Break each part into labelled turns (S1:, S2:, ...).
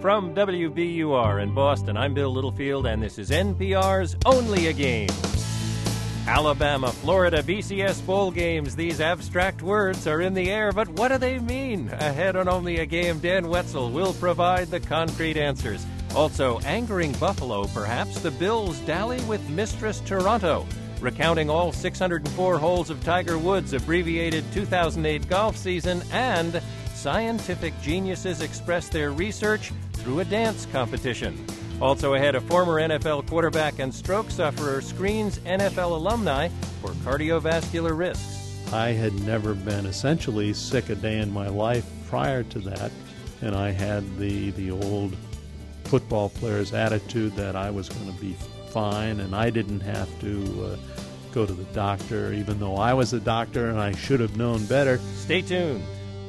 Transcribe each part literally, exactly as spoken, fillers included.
S1: From W B U R in Boston, I'm Bill Littlefield, and this is N P R's Only a Game. Alabama, Florida, B C S bowl games. These abstract words are in the air, but what do they mean? Ahead on Only a Game, Dan Wetzel will provide the concrete answers. Also, angering Buffalo, perhaps, the Bills dally with Mistress Toronto. Recounting all six hundred four holes of Tiger Woods' abbreviated two thousand eight golf season, and scientific geniuses express their research through a dance competition. Also ahead, a former N F L quarterback and stroke sufferer screens N F L alumni for cardiovascular risks.
S2: I had never been essentially sick a day in my life prior to that, and I had the, the old football player's attitude that I was going to be fine, and I didn't have to uh, go to the doctor, even though I was a doctor and I should have known better.
S1: Stay tuned.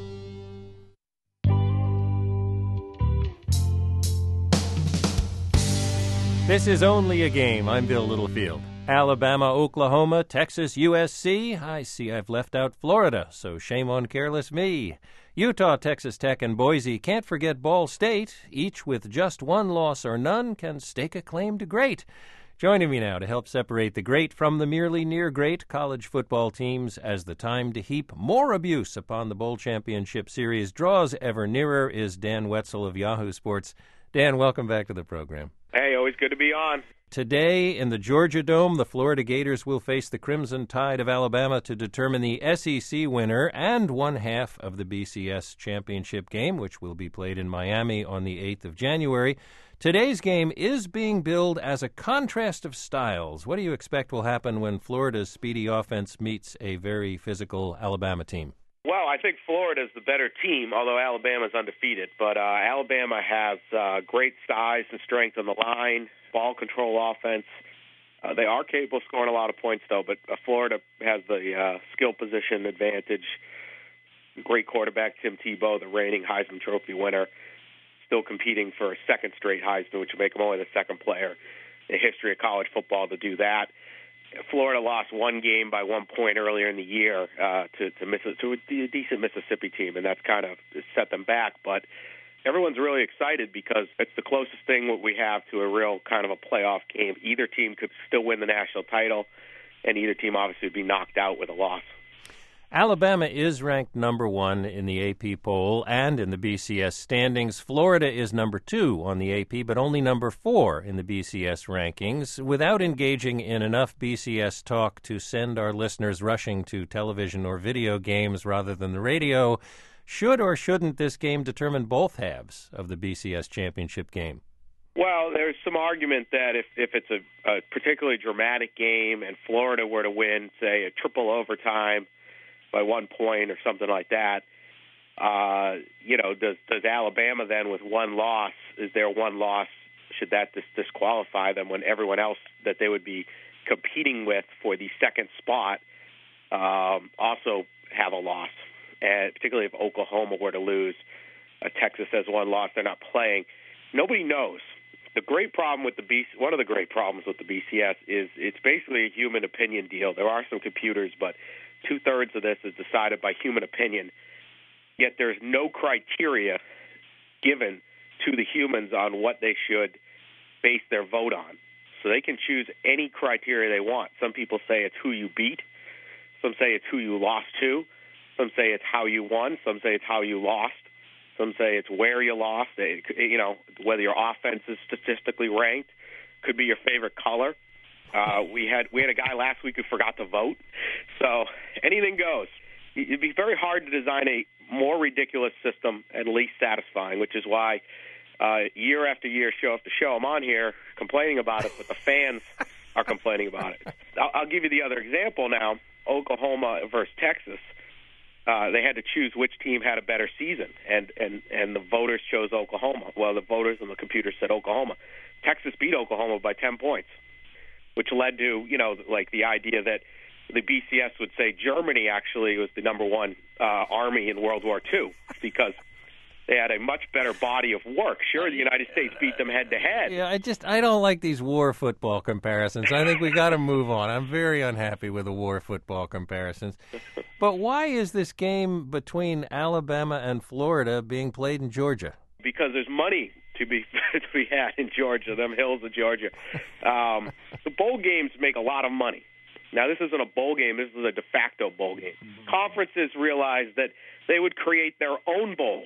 S1: This is Only a Game. I'm Bill Littlefield. Alabama, Oklahoma, Texas, U S C. I see I've left out Florida, so shame on careless me. Utah, Texas Tech, and Boise. Can't forget Ball State. Each with just one loss or none can stake a claim to great. Joining me now to help separate the great from the merely near great college football teams as the time to heap more abuse upon the Bowl Championship Series draws ever nearer is Dan Wetzel of Yahoo Sports. Dan, welcome back to the program.
S3: Hey, always good to be on.
S1: Today in the Georgia Dome, the Florida Gators will face the Crimson Tide of Alabama to determine the S E C winner and one half of the B C S championship game, which will be played in Miami on the eighth of January. Today's game is being billed as a contrast of styles. What do you expect will happen when Florida's speedy offense meets a very physical Alabama team?
S3: Well, I think Florida's the better team, although Alabama's undefeated. But uh, Alabama has uh, great size and strength on the line, ball control offense. Uh, they are capable of scoring a lot of points, though, but uh, Florida has the uh, skill position advantage. Great quarterback, Tim Tebow, the reigning Heisman Trophy winner, still competing for a second straight Heisman, which would make him only the second player in the history of college football to do that. Florida lost one game by one point earlier in the year uh, to to, Miss, to a decent Mississippi team, and that's kind of set them back. But everyone's really excited because it's the closest thing what we have to a real kind of a playoff game. Either team could still win the national title, and either team obviously would be knocked out with a loss.
S1: Alabama is ranked number one in the A P poll and in the B C S standings. Florida is number two on the A P, but only number four in the B C S rankings. Without engaging in enough B C S talk to send our listeners rushing to television or video games rather than the radio, should or shouldn't this game determine both halves of the B C S championship game?
S3: Well, there's some argument that if, if it's a, a particularly dramatic game and Florida were to win, say, a triple overtime by one point or something like that, uh, you know, does does Alabama then with one loss, is there one loss, should that dis- disqualify them when everyone else that they would be competing with for the second spot um, also have a loss? And particularly if Oklahoma were to lose, uh, Texas has one loss, they're not playing. Nobody knows. The great problem with the B C, one of the great problems with the B C S is it's basically a human opinion deal. There are some computers, but two-thirds of this is decided by human opinion, yet there's no criteria given to the humans on what they should base their vote on. So they can choose any criteria they want. Some people say it's who you beat. Some say it's who you lost to. Some say it's how you won. Some say it's how you lost. Some say it's where you lost. It, you know, whether your offense is statistically ranked, could be your favorite color. Uh, we had we had a guy last week who forgot to vote. So anything goes. It'd be very hard to design a more ridiculous system and least satisfying, which is why uh, year after year, show after show, I'm on here complaining about it, but the fans are complaining about it. I'll, I'll give you the other example now, Oklahoma versus Texas. Uh, they had to choose which team had a better season, and, and, and the voters chose Oklahoma. Well, the voters and the computer said Oklahoma. Texas beat Oklahoma by ten points. Which led to, you know, like the idea that the B C S would say Germany actually was the number one uh, army in World War Two because they had a much better body of work. Sure, the United States beat them head to head.
S1: Yeah, I just I don't like these war football comparisons. I think we got to move on. I'm very unhappy with the war football comparisons. But why is this game between Alabama and Florida being played in Georgia?
S3: because there's money to be to be had in Georgia, them hills of Georgia. Um, the bowl games make a lot of money. Now, this isn't a bowl game. This is a de facto bowl game. Conferences realized that they would create their own bowl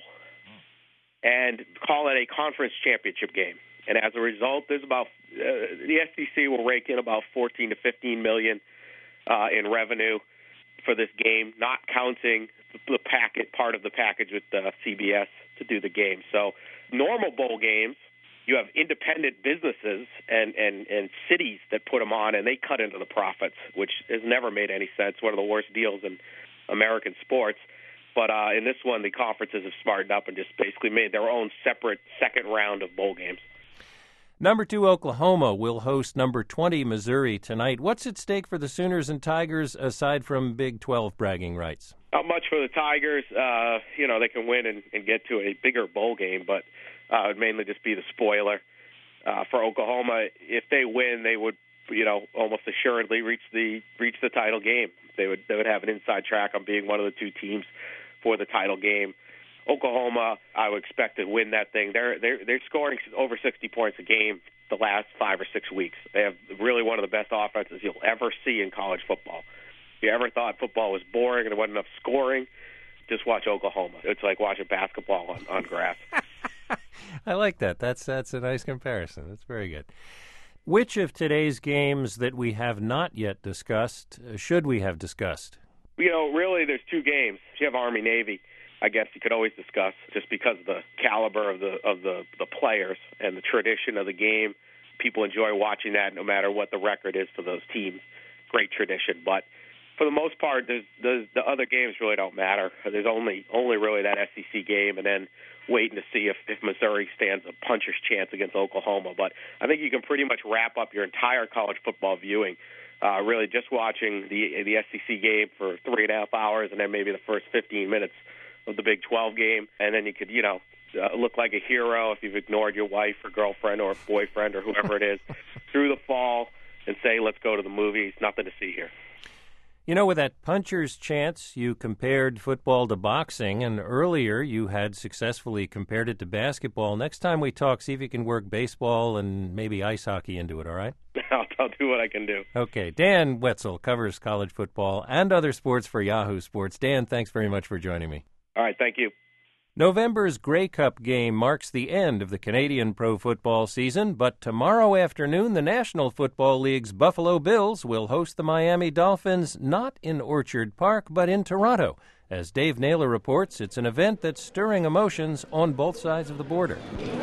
S3: and call it a conference championship game. And as a result, there's about uh, the S E C will rake in about fourteen to fifteen million uh, in revenue for this game, not counting the packet part of the package with the C B S to do the game. So normal bowl games, you have independent businesses and, and, and cities that put them on, and they cut into the profits, which has never made any sense. One of the worst deals in American sports. But uh, in this one, the conferences have smartened up and just basically made their own separate second round of bowl games.
S1: Number two, Oklahoma will host number twenty, Missouri, tonight. What's at stake for the Sooners and Tigers aside from Big twelve bragging rights?
S3: Not much for the Tigers. Uh, you know, they can win and, and get to a bigger bowl game, but uh, it would mainly just be the spoiler. Uh, for Oklahoma, if they win, they would, you know, almost assuredly reach the reach the title game. They would they would have an inside track on being one of the two teams for the title game. Oklahoma, I would expect to win that thing. They're they're they're scoring over sixty points a game the last five or six weeks. They have really one of the best offenses you'll ever see in college football. If you ever thought football was boring and there wasn't enough scoring, just watch Oklahoma. It's like watching basketball on, on grass.
S1: I like that. That's that's a nice comparison. That's very good. Which of today's games that we have not yet discussed uh, should we have discussed?
S3: You know, really, there's two games. If you have Army-Navy, I guess you could always discuss just because of the caliber of the of the, the players and the tradition of the game. People enjoy watching that no matter what the record is for those teams. Great tradition. But for the most part, there's, there's, the other games really don't matter. There's only only really that S E C game and then waiting to see if, if Missouri stands a puncher's chance against Oklahoma. But I think you can pretty much wrap up your entire college football viewing uh, really just watching the the S E C game for three and a half hours and then maybe the first fifteen minutes of the Big twelve game, and then you could, you know, uh, look like a hero if you've ignored your wife or girlfriend or boyfriend or whoever it is through the fall and say, let's go to the movies. Nothing to see here.
S1: You know, with that puncher's chance, you compared football to boxing, and earlier you had successfully compared it to basketball. Next time we talk, see if you can work baseball and maybe ice hockey into it, all right?
S3: I'll, I'll do what I can do.
S1: Okay. Dan Wetzel covers college football and other sports for Yahoo Sports. Dan, thanks very much for joining me.
S3: All right, thank you.
S1: November's Grey Cup game marks the end of the Canadian pro football season, but tomorrow afternoon the National Football League's Buffalo Bills will host the Miami Dolphins not in Orchard Park but in Toronto. As Dave Naylor reports, it's an event that's stirring emotions on both sides of the border.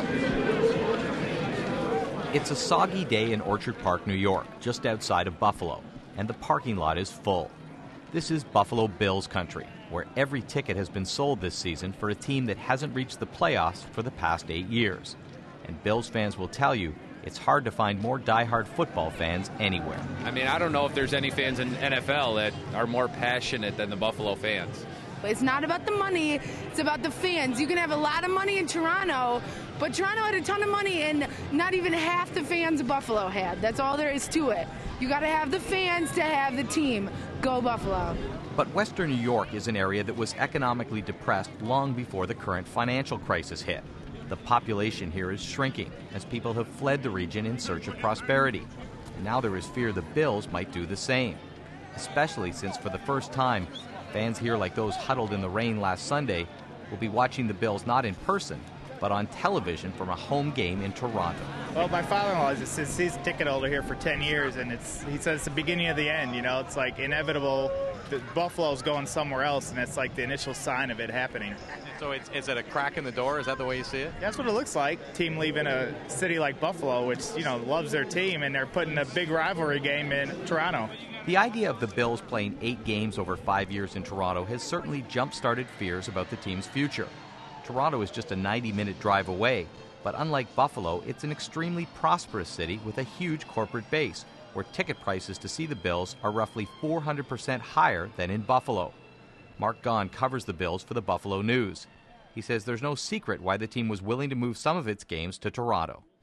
S4: It's a soggy day in Orchard Park, New York, just outside of Buffalo, and the parking lot is full. This is Buffalo Bills country, where every ticket has been sold this season for a team that hasn't reached the playoffs for the past eight years. And Bills fans will tell you it's hard to find more diehard football fans anywhere.
S5: I mean, I don't know if there's any fans in N F L that are more passionate than the Buffalo fans.
S6: It's not about the money, it's about the fans. You can have a lot of money in Toronto, but Toronto had a ton of money and not even half the fans Buffalo had. That's all there is to it. You got to have the fans to have the team. Go Buffalo.
S4: But Western New York is an area that was economically depressed long before the current financial crisis hit. The population here is shrinking as people have fled the region in search of prosperity. And now there is fear the Bills might do the same, especially since for the first time, fans here like those huddled in the rain last Sunday will be watching the Bills not in person, but on television from a home game in Toronto.
S7: Well, my father-in-law is a season ticket holder here for ten years, and it's he says it's the beginning of the end. You know, it's like inevitable. The Buffalo's going somewhere else, and it's like the initial sign of it happening.
S5: So it's, is it a crack in the door? Is that the way you see it?
S7: That's what it looks like. Team leaving a city like Buffalo, which, you know, loves their team, and they're putting a big rivalry game in Toronto.
S4: The idea of the Bills playing eight games over five years in Toronto has certainly jump-started fears about the team's future. Toronto is just a ninety-minute drive away, but unlike Buffalo, it's an extremely prosperous city with a huge corporate base, where ticket prices to see the Bills are roughly four hundred percent higher than in Buffalo. Mark Gaughan covers the Bills for the Buffalo News. He says there's no secret why the team was willing to move some of its games to Toronto.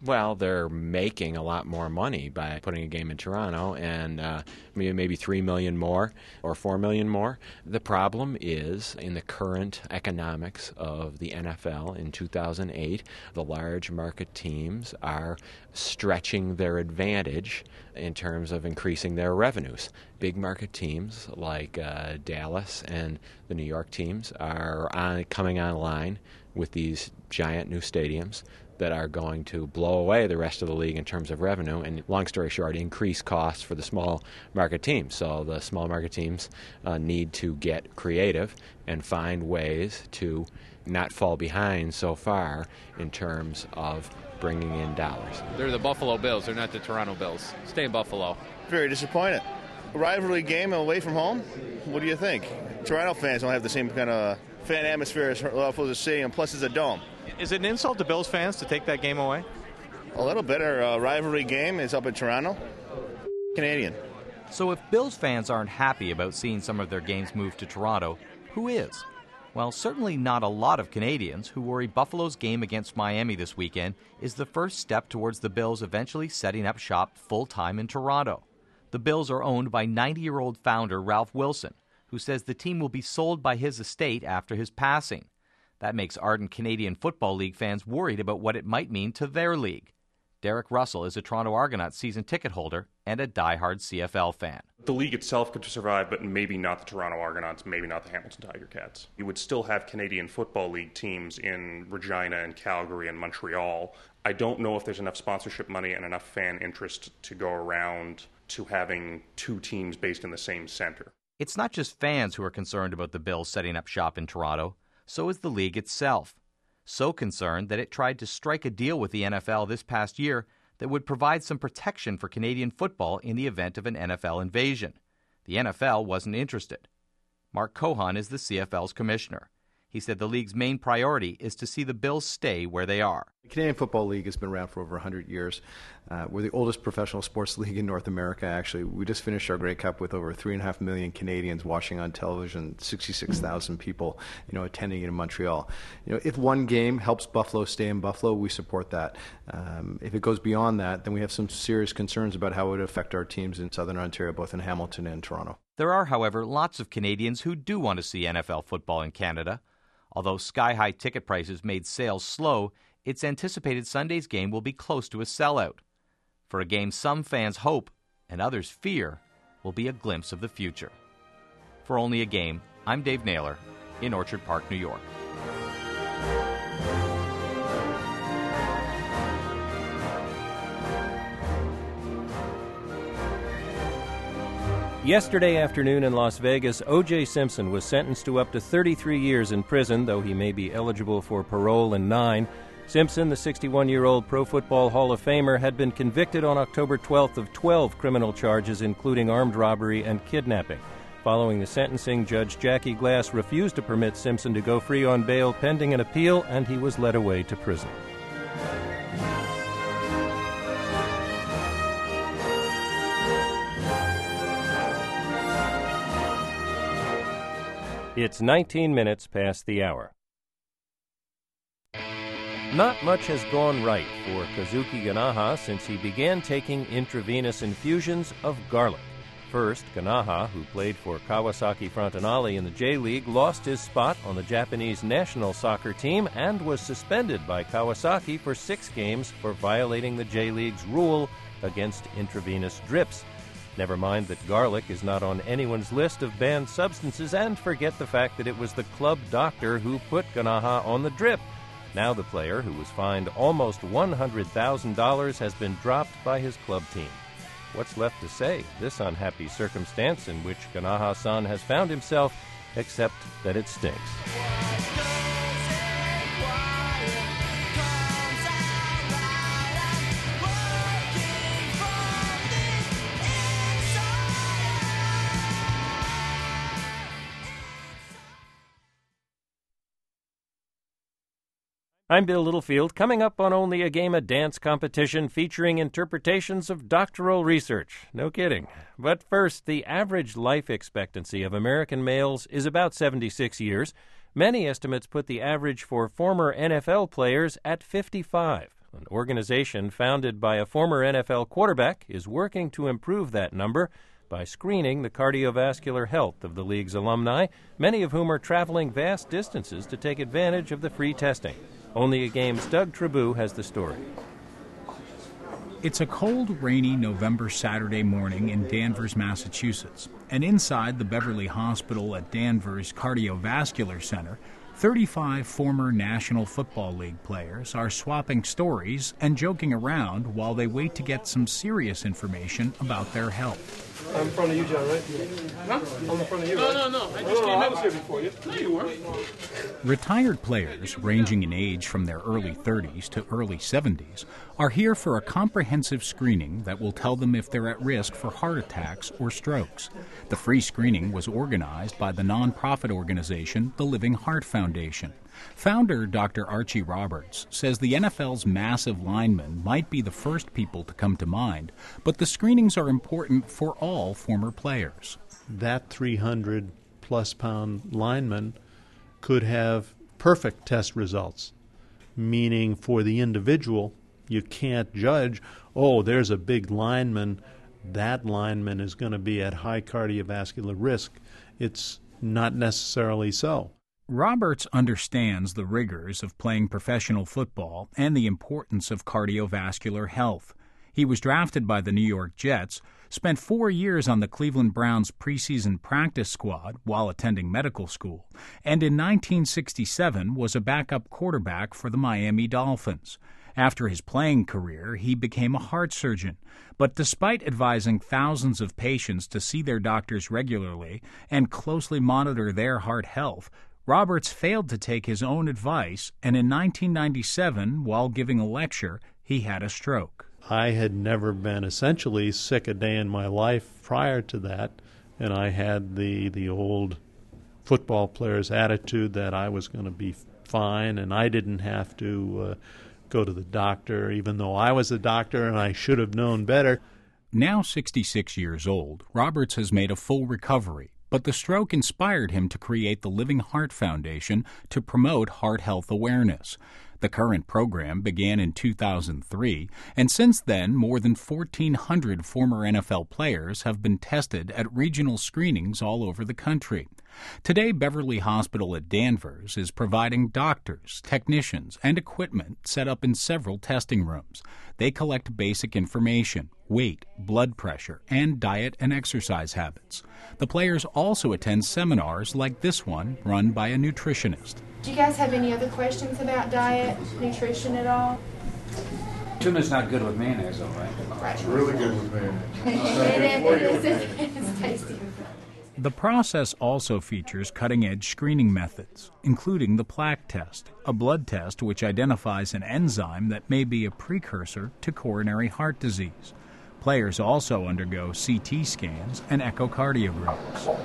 S8: Well, they're making a lot more money by putting a game in Toronto, and uh, maybe three million more or four million more. The problem is in the current economics of the N F L in two thousand eight, the large market teams are stretching their advantage in terms of increasing their revenues. Big market teams like uh, Dallas and the New York teams are on, coming online with these giant new stadiums that are going to blow away the rest of the league in terms of revenue, and long story short, increase costs for the small market teams. So the small market teams uh, need to get creative and find ways to not fall behind so far in terms of bringing in dollars.
S5: They're the Buffalo Bills. They're not the Toronto Bills. Stay in Buffalo.
S9: Very disappointed. A rivalry game away from home? What do you think? Toronto fans don't have the same kind of fan atmosphere as Philadelphia City, and plus it's a dome.
S10: Is it an insult to Bills fans to take that game away?
S9: A little bit. Our uh, rivalry game is up in Toronto. Canadian.
S4: So if Bills fans aren't happy about seeing some of their games moved to Toronto, who is? Well, certainly not a lot of Canadians who worry Buffalo's game against Miami this weekend is the first step towards the Bills eventually setting up shop full-time in Toronto. The Bills are owned by ninety-year-old founder Ralph Wilson, who says the team will be sold by his estate after his passing. That makes ardent Canadian Football League fans worried about what it might mean to their league. Derek Russell is a Toronto Argonauts season ticket holder and a diehard C F L fan.
S11: The league itself could survive, but maybe not the Toronto Argonauts, maybe not the Hamilton Tiger Cats. You would still have Canadian Football League teams in Regina and Calgary and Montreal. I don't know if there's enough sponsorship money and enough fan interest to go around to having two teams based in the same center.
S4: It's not just fans who are concerned about the Bills setting up shop in Toronto. So is the league itself. So concerned that it tried to strike a deal with the N F L this past year that would provide some protection for Canadian football in the event of an N F L invasion. The N F L wasn't interested. Mark Cohan is the C F L's commissioner. He said the league's main priority is to see the Bills stay where they are.
S12: The Canadian Football League has been around for over one hundred years. Uh, we're the oldest professional sports league in North America, actually. We just finished our Grey Cup with over three point five million Canadians watching on television, sixty-six thousand people, you know, attending in Montreal. You know, if one game helps Buffalo stay in Buffalo, we support that. Um, if it goes beyond that, then we have some serious concerns about how it would affect our teams in Southern Ontario, both in Hamilton and Toronto.
S4: There are, however, lots of Canadians who do want to see N F L football in Canada. Although sky-high ticket prices made sales slow, it's anticipated Sunday's game will be close to a sellout. For a game some fans hope, and others fear, will be a glimpse of the future. For Only a Game, I'm Dave Naylor in Orchard Park, New York.
S1: Yesterday afternoon in Las Vegas, O J Simpson was sentenced to up to thirty-three years in prison, though he may be eligible for parole in nine. Simpson, the sixty-one-year-old Pro Football Hall of Famer, had been convicted on October twelfth of twelve criminal charges, including armed robbery and kidnapping. Following the sentencing, Judge Jackie Glass refused to permit Simpson to go free on bail pending an appeal, and he was led away to prison. It's nineteen minutes past the hour. Not much has gone right for Kazuki Ganaha since he began taking intravenous infusions of garlic. First, Ganaha, who played for Kawasaki Frontinale in the J-League, lost his spot on the Japanese national soccer team and was suspended by Kawasaki for six games for violating the J-League's rule against intravenous drips. Never mind that garlic is not on anyone's list of banned substances, and forget the fact that it was the club doctor who put Ganaha on the drip. Now the player, who was fined almost one hundred thousand dollars, has been dropped by his club team. What's left to say this unhappy circumstance in which Ganaha-san has found himself, except that it stinks. I'm Bill Littlefield. Coming up on Only a Game, a dance competition featuring interpretations of doctoral research. No kidding. But first, the average life expectancy of American males is about seventy-six years. Many estimates put the average for former N F L players at fifty-five. An organization founded by a former N F L quarterback, is working to improve that number by screening the cardiovascular health of the league's alumni, many of whom are traveling vast distances to take advantage of the free testing. Only a Game's Doug Trabue has the story.
S13: It's a cold, rainy November Saturday morning in Danvers, Massachusetts, and inside the Beverly Hospital at Danvers Cardiovascular Center, thirty-five former National Football League players are swapping stories and joking around while they wait to get some serious information about their health.
S14: I'm in front of you, John, right? Huh? I'm in front of you, right? No, no, no. I just oh, came I was here before you. No, you weren't.
S13: Retired players, ranging in age from their early thirties to early seventies, are here for a comprehensive screening that will tell them if they're at risk for heart attacks or strokes. The free screening was organized by the nonprofit organization, the Living Heart Foundation. Founder Doctor Archie Roberts says the N F L's massive linemen might be the first people to come to mind, but the screenings are important for all former players.
S2: That three hundred plus pound lineman could have perfect test results, meaning for the individual, you can't judge, oh, there's a big lineman, that lineman is going to be at high cardiovascular risk. It's not necessarily so.
S13: Roberts understands the rigors of playing professional football and the importance of cardiovascular health. He was drafted by the New York Jets, spent four years on the Cleveland Browns preseason practice squad while attending medical school, and in nineteen sixty-seven was a backup quarterback for the Miami Dolphins. After his playing career, he became a heart surgeon, but despite advising thousands of patients to see their doctors regularly and closely monitor their heart health, Roberts failed to take his own advice, and in nineteen ninety-seven, while giving a lecture, he had a stroke.
S2: I had never been essentially sick a day in my life prior to that, and I had the, the old football player's attitude that I was going to be fine, and I didn't have to uh, go to the doctor, even though I was a doctor and I should have known better.
S13: Now sixty-six years old, Roberts has made a full recovery, but the stroke inspired him to create the Living Heart Foundation to promote heart health awareness. The current program began in two thousand three, and since then, more than fourteen hundred former N F L players have been tested at regional screenings all over the country. Today, Beverly Hospital at Danvers is providing doctors, technicians, and equipment set up in several testing rooms. They collect basic information, weight, blood pressure, and diet and exercise habits. The players also attend seminars like this one run by a nutritionist.
S15: Do you guys have any other questions about diet, nutrition at all?
S16: Tuna's not good with mayonnaise, though, right?
S15: Right.
S16: It's really good with mayonnaise.
S15: it, it, it, is, it is tasty.
S13: The process also features cutting-edge screening methods, including the plaque test, a blood test which identifies an enzyme that may be a precursor to coronary heart disease. Players also undergo C T scans and echocardiograms.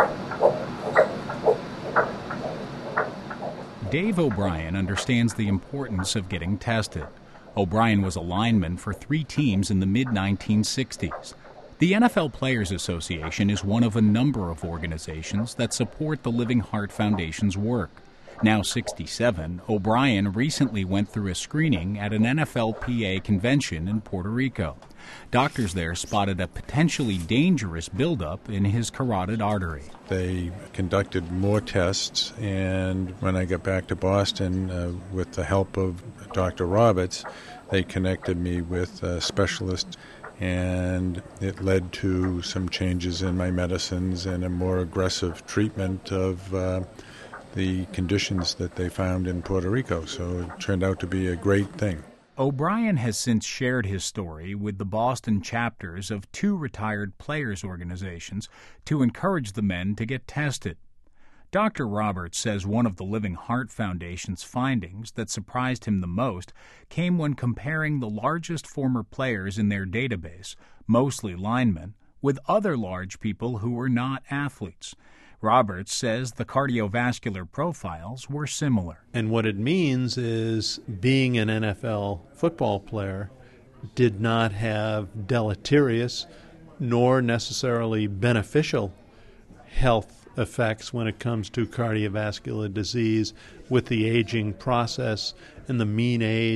S13: Dave O'Brien understands the importance of getting tested. O'Brien was a lineman for three teams in the mid nineteen sixties. The N F L Players Association is one of a number of organizations that support the Living Heart Foundation's work. Now sixty-seven, O'Brien recently went through a screening at an N F L P A convention in Puerto Rico. Doctors there spotted a potentially dangerous buildup in his carotid artery.
S17: They conducted more tests, and when I got back to Boston, uh, with the help of Doctor Roberts, they connected me with a specialist, and it led to some changes in my medicines and a more aggressive treatment of uh, the conditions that they found in Puerto Rico. So it turned out to be a great thing.
S13: O'Brien has since shared his story with the Boston chapters of two retired players' organizations to encourage the men to get tested. Doctor Roberts says one of the Living Heart Foundation's findings that surprised him the most came when comparing the largest former players in their database, mostly linemen, with other large people who were not athletes. Roberts says the cardiovascular profiles were similar.
S2: And what it means is being an N F L football player did not have deleterious nor necessarily beneficial health effects when it comes to cardiovascular disease with the aging process and the mean age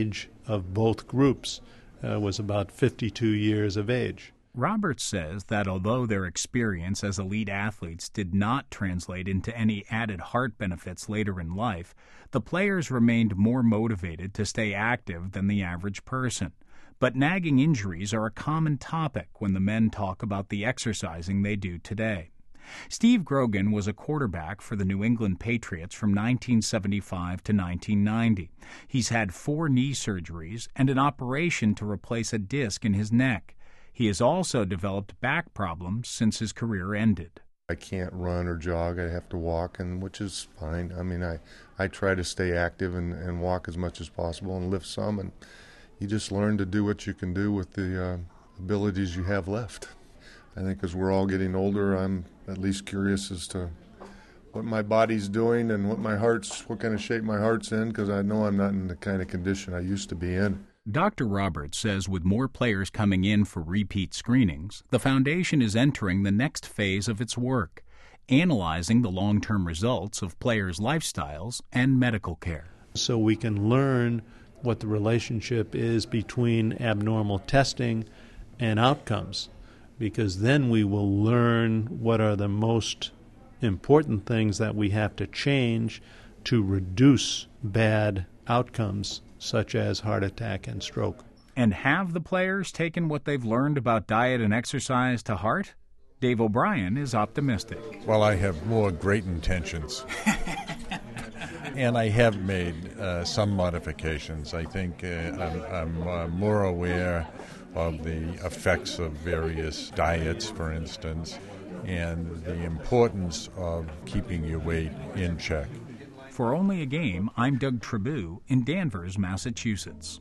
S2: of both groups uh, was about fifty-two years of age.
S13: Roberts says that although their experience as elite athletes did not translate into any added heart benefits later in life, the players remained more motivated to stay active than the average person. But nagging injuries are a common topic when the men talk about the exercising they do today. Steve Grogan was a quarterback for the New England Patriots from nineteen seventy-five to nineteen ninety. He's had four knee surgeries and an operation to replace a disc in his neck. He has also developed back problems since his career ended.
S18: I can't run or jog. I have to walk, and which is fine. I mean, I, I try to stay active and, and walk as much as possible and lift some, and you just learn to do what you can do with the uh, abilities you have left. I think as we're all getting older, I'm at least curious as to what my body's doing and what my heart's, what kind of shape my heart's in, because I know I'm not in the kind of condition I used to be in.
S13: Doctor Roberts says with more players coming in for repeat screenings, the foundation is entering the next phase of its work, analyzing the long-term results of players' lifestyles and medical care.
S2: So we can learn what the relationship is between abnormal testing and outcomes, because then we will learn what are the most important things that we have to change to reduce bad outcomes such as heart attack and stroke.
S13: And have the players taken what they've learned about diet and exercise to heart? Dave O'Brien is optimistic.
S17: Well, I have more great intentions. And I have made uh, some modifications. I think uh, I'm, I'm uh, more aware of the effects of various diets, for instance, and the importance of keeping your weight in check.
S13: For Only a Game, I'm Doug Tribou in Danvers, Massachusetts.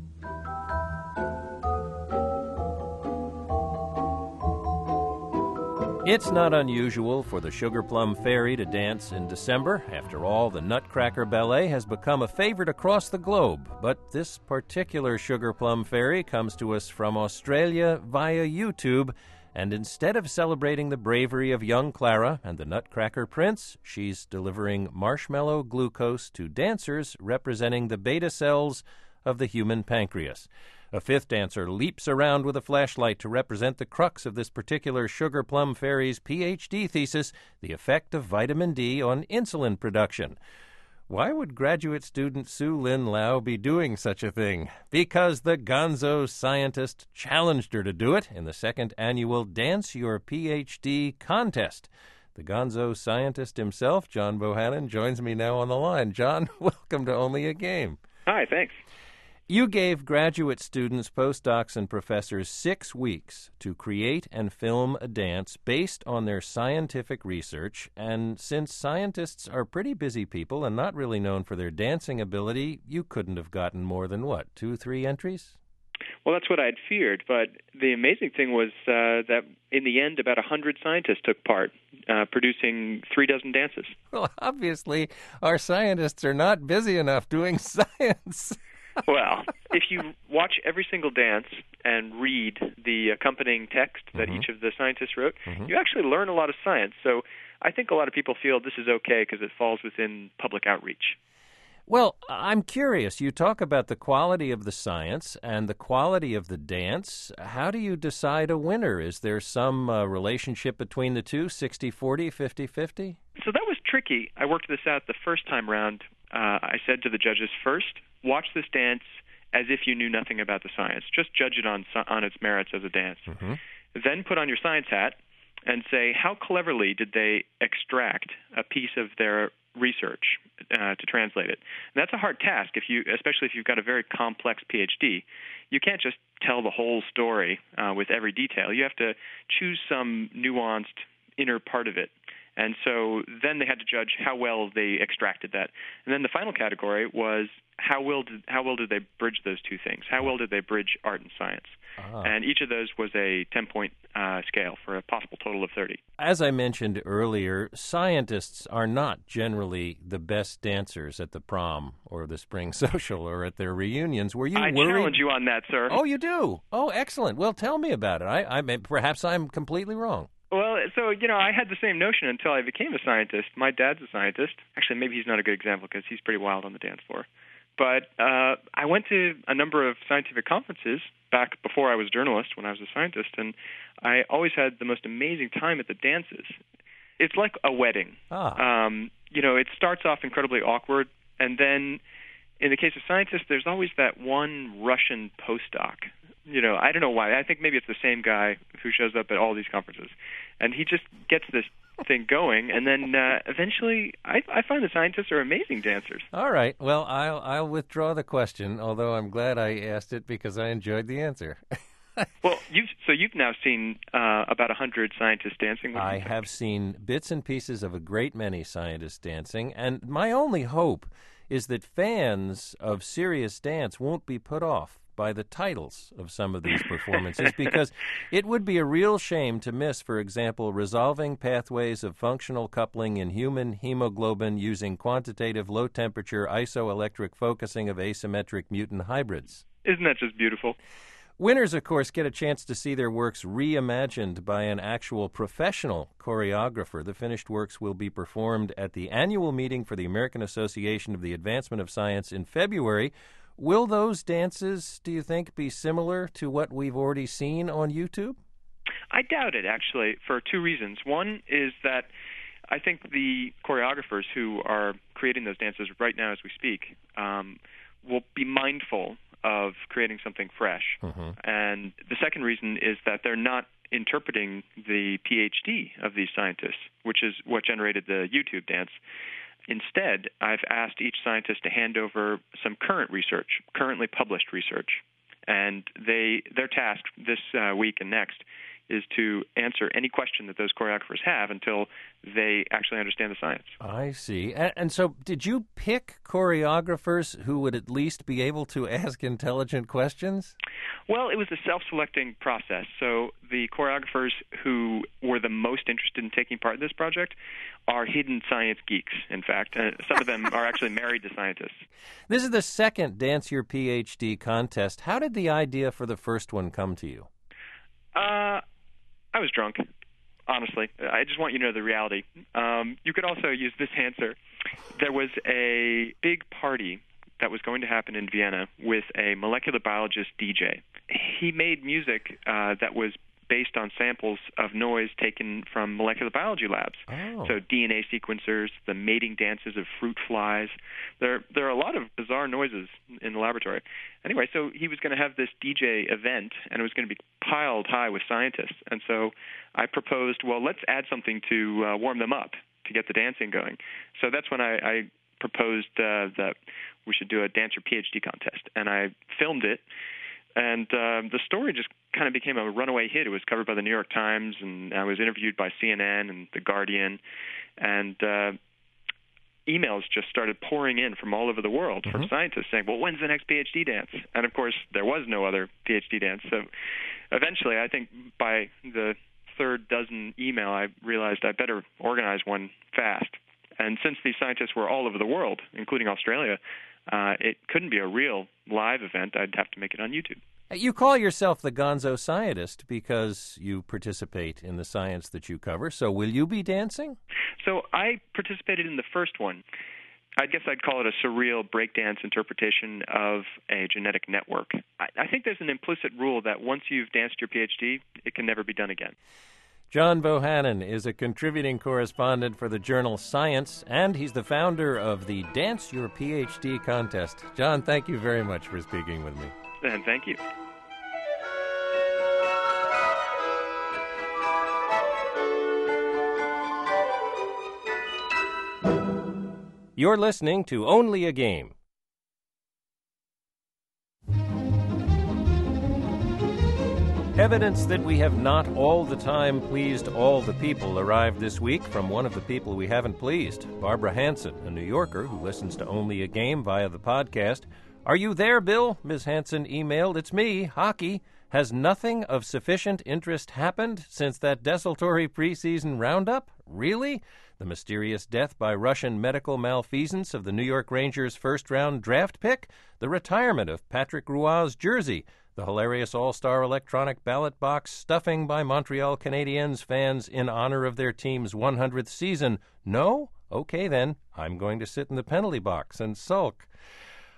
S1: It's not unusual for the Sugar Plum Fairy to dance in December. After all, the Nutcracker Ballet has become a favorite across the globe. But this particular Sugar Plum Fairy comes to us from Australia via YouTube. And instead of celebrating the bravery of young Clara and the Nutcracker Prince, she's delivering marshmallow glucose to dancers representing the beta cells of the human pancreas. A fifth dancer leaps around with a flashlight to represent the crux of this particular Sugar Plum Fairy's P H D thesis, the effect of vitamin D on insulin production. Why would graduate student Sue Lin Lau be doing such a thing? Because the gonzo scientist challenged her to do it in the second annual Dance Your P H D contest. The gonzo scientist himself, John Bohannon, joins me now on the line. John, welcome to Only a Game.
S19: Hi, thanks.
S1: You gave graduate students, postdocs, and professors six weeks to create and film a dance based on their scientific research, and since scientists are pretty busy people and not really known for their dancing ability, you couldn't have gotten more than, what, two, three entries?
S19: Well, that's what I had feared, but the amazing thing was uh, that in the end, about one hundred scientists took part, uh, producing three dozen dances.
S1: Well, obviously, our scientists are not busy enough doing science.
S19: Well, if you watch every single dance and read the accompanying text that mm-hmm. each of the scientists wrote, mm-hmm. you actually learn a lot of science. So I think a lot of people feel this is okay because it falls within public outreach.
S1: Well, I'm curious. You talk about the quality of the science and the quality of the dance. How do you decide a winner? Is there some uh, relationship between the two, sixty forty, fifty fifty?
S19: So that was tricky. I worked this out the first time round. Uh, I said to the judges, first, watch this dance as if you knew nothing about the science. Just judge it on on its merits as a dance. Mm-hmm. Then put on your science hat and say, how cleverly did they extract a piece of their research uh, to translate it? And that's a hard task, if you, especially if you've got a very complex P H D. You can't just tell the whole story uh, with every detail. You have to choose some nuanced inner part of it. And so then they had to judge how well they extracted that. And then the final category was how well did, how well did they bridge those two things? How well did they bridge art and science? Uh-huh. And each of those was a ten-point uh, scale for a possible total of thirty.
S1: As I mentioned earlier, scientists are not generally the best dancers at the prom or the spring social or at their reunions. Were you
S19: I
S1: worried?
S19: challenge you on that, sir.
S1: Oh, you do? Oh, excellent. Well, tell me about it. I, I perhaps I'm completely wrong.
S19: Well, so, you know, I had the same notion until I became a scientist. My dad's a scientist. Actually, maybe he's not a good example because he's pretty wild on the dance floor. But uh, I went to a number of scientific conferences back before I was a journalist, when I was a scientist, and I always had the most amazing time at the dances. It's like a wedding.
S1: Ah.
S19: Um, you know, it starts off incredibly awkward, and then in the case of scientists, there's always that one Russian postdoc. You know, I don't know why. I think maybe it's the same guy who shows up at all these conferences. And he just gets this thing going, and then uh, eventually I, I find the scientists are amazing dancers.
S1: All right. Well, I'll I'll withdraw the question, although I'm glad I asked it because I enjoyed the answer.
S19: Well, you've, so you've now seen uh, about one hundred scientists dancing.
S1: I have seen bits and pieces of a great many scientists dancing, and my only hope is that fans of serious dance won't be put off by the titles of some of these performances, because it would be a real shame to miss, for example, resolving pathways of functional coupling in human hemoglobin using quantitative low-temperature isoelectric focusing of asymmetric mutant hybrids.
S19: Isn't that just beautiful?
S1: Winners, of course, get a chance to see their works reimagined by an actual professional choreographer. The finished works will be performed at the annual meeting for the American Association of the Advancement of Science in February. Will those dances, do you think, be similar to what we've already seen on YouTube?
S19: I doubt it, actually, for two reasons. One is that I think the choreographers who are creating those dances right now as we speak um, will be mindful of creating something fresh.
S1: Mm-hmm.
S19: And the second reason is that they're not interpreting the P H D of these scientists, which is what generated the YouTube dance. Instead, I've asked each scientist to hand over some current research, currently published research, and they their task this uh, week and next is to answer any question that those choreographers have until they actually understand the science.
S1: I see. And, and so did you pick choreographers who would at least be able to ask intelligent questions?
S19: Well, it was a self-selecting process. So the choreographers who were the most interested in taking part in this project are hidden science geeks, in fact. Uh, some of them are actually married to scientists.
S1: This is the second Dance Your P H D contest. How did the idea for the first one come to you?
S19: Uh, I was drunk, honestly. I just want you to know the reality. Um, you could also use this answer. There was a big party that was going to happen in Vienna with a molecular biologist D J. He made music uh, that was based on samples of noise taken from molecular biology labs.
S1: Oh.
S19: So D N A sequencers, the mating dances of fruit flies. There, there are a lot of bizarre noises in the laboratory. Anyway, so he was going to have this D J event, and it was going to be piled high with scientists. And so I proposed, well, let's add something to uh, warm them up, to get the dancing going. So that's when I, I proposed uh, that we should do a Dance Your P H D contest. And I filmed it. And uh, the story just kind of became a runaway hit. It was covered by the New York Times, and I was interviewed by C N N and The Guardian. And uh, emails just started pouring in from all over the world mm-hmm. from scientists saying, well, when's the next P H D dance? And, of course, there was no other P H D dance. So eventually, I think by the third dozen email, I realized I better organize one fast. And since these scientists were all over the world, including Australia, uh, it couldn't be a real live event. I'd have to make it on YouTube.
S1: You call yourself the Gonzo Scientist because you participate in the science that you cover. So will you be dancing?
S19: So I participated in the first one. I guess I'd call it a surreal breakdance interpretation of a genetic network. I, I think there's an implicit rule that once you've danced your P H D, it can never be done again.
S1: John Bohannon is a contributing correspondent for the journal Science, and he's the founder of the Dance Your P H D contest. John, thank you very much for speaking with me.
S19: And thank you.
S1: You're listening to Only a Game. Evidence that we have not all the time pleased all the people arrived this week from one of the people we haven't pleased, Barbara Hansen, a New Yorker who listens to Only a Game via the podcast. Are you there, Bill? Miz Hansen emailed. It's me, Hockey. Has nothing of sufficient interest happened since that desultory preseason roundup? Really? The mysterious death by Russian medical malfeasance of the New York Rangers' first-round draft pick? The retirement of Patrick Roy's jersey? The hilarious all-star electronic ballot box stuffing by Montreal Canadiens fans in honor of their team's one hundredth season? No? Okay, then. I'm going to sit in the penalty box and sulk.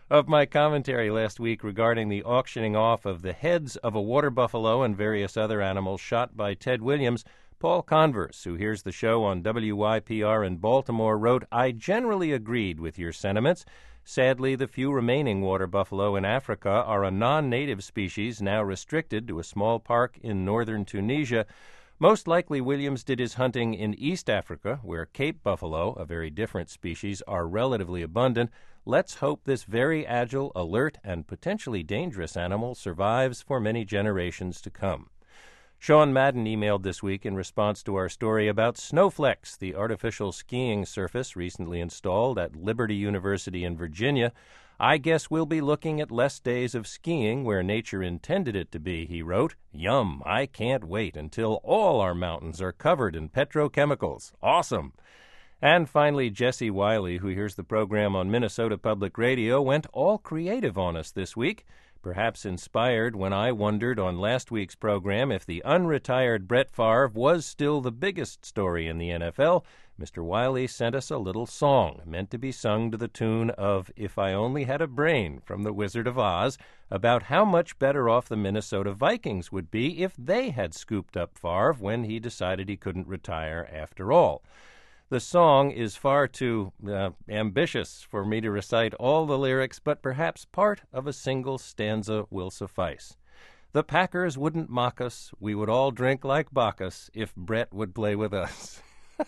S1: of my commentary last week regarding the auctioning off of the heads of a water buffalo and various other animals shot by Ted Williams, Paul Converse, who hears the show on W Y P R in Baltimore, wrote, "I generally agreed with your sentiments. Sadly, the few remaining water buffalo in Africa are a non-native species now restricted to a small park in northern Tunisia. Most likely Williams did his hunting in East Africa, where Cape buffalo, a very different species, are relatively abundant. Let's hope this very agile, alert, and potentially dangerous animal survives for many generations to come." Sean Madden emailed this week in response to our story about Snowflex, the artificial skiing surface recently installed at Liberty University in Virginia. "I guess we'll be looking at less days of skiing where nature intended it to be," he wrote. "Yum, I can't wait until all our mountains are covered in petrochemicals. Awesome." And finally, Jesse Wiley, who hears the program on Minnesota Public Radio, went all creative on us this week, perhaps inspired when I wondered on last week's program if the unretired Brett Favre was still the biggest story in the N F L. Mister Wiley sent us a little song meant to be sung to the tune of "If I Only Had a Brain" from The Wizard of Oz about how much better off the Minnesota Vikings would be if they had scooped up Favre when he decided he couldn't retire after all. The song is far too uh, ambitious for me to recite all the lyrics, but perhaps part of a single stanza will suffice. "The Packers wouldn't mock us. We would all drink like Bacchus if Brett would play with us."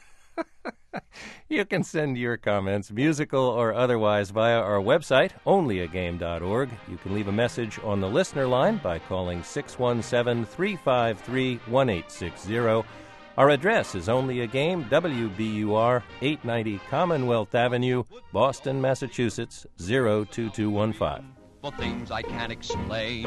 S1: You can send your comments, musical or otherwise, via our website, only a game dot org. You can leave a message on the listener line by calling six one seven, three five three, one eight six zero. Our address is Only a Game, W B U R, eight ninety Commonwealth Avenue, Boston, Massachusetts, zero two two one five.
S20: For things I can't explain,